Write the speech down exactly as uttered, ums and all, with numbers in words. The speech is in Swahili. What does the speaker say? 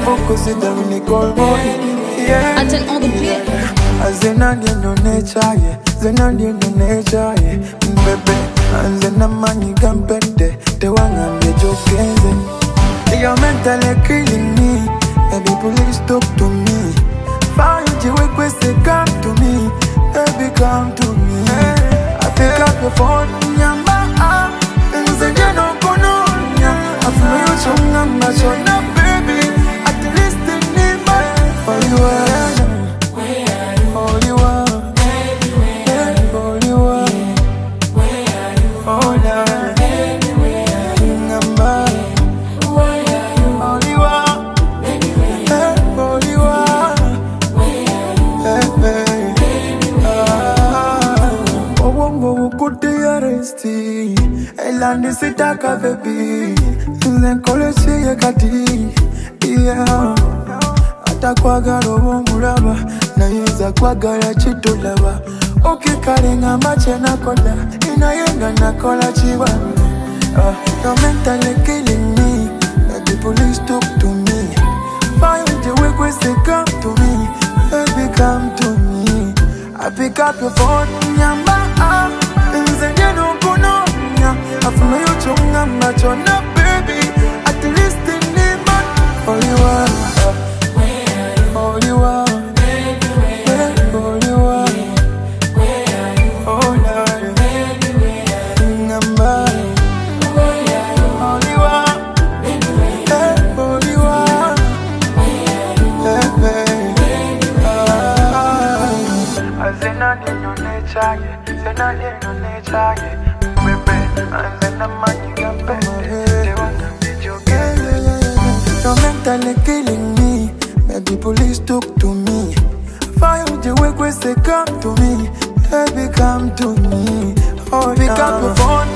focus it down in cold boy. Yeah. I turn on the beat. Azenani no nature, yeah. Zenani no nature, yeah. Baby, Anzena mani gampete, te wanga mejokeze. You're mentally killing me, baby, please talk to me. Find you request to come to me, baby, come to me. I pick up your phone, nyamba, nzenye no kono, I feel you chunga machona, baby. At least in me, for you are. Elandi sitaka baby, nzenkole siye kati, yeah. Ata kwagala obomulaba, nayinza kwagala kitulaba. Okikalenga mache nakola, inayenga nakola chiba. uh, You're mentally killing me, baby please talk to me. Find your request to come to me, baby come to me. I pick up your phone, nyamba, nzenye no kono. I feel you chunga machona, baby. At least in the man, all you are, all you are, all you are, all night, number, all you are, all you are, Zenani no nature, Zenani no nature. You're mentally killing me, baby please talk to me. Find your request to come to me, baby come to me. Oh, pick up your phone.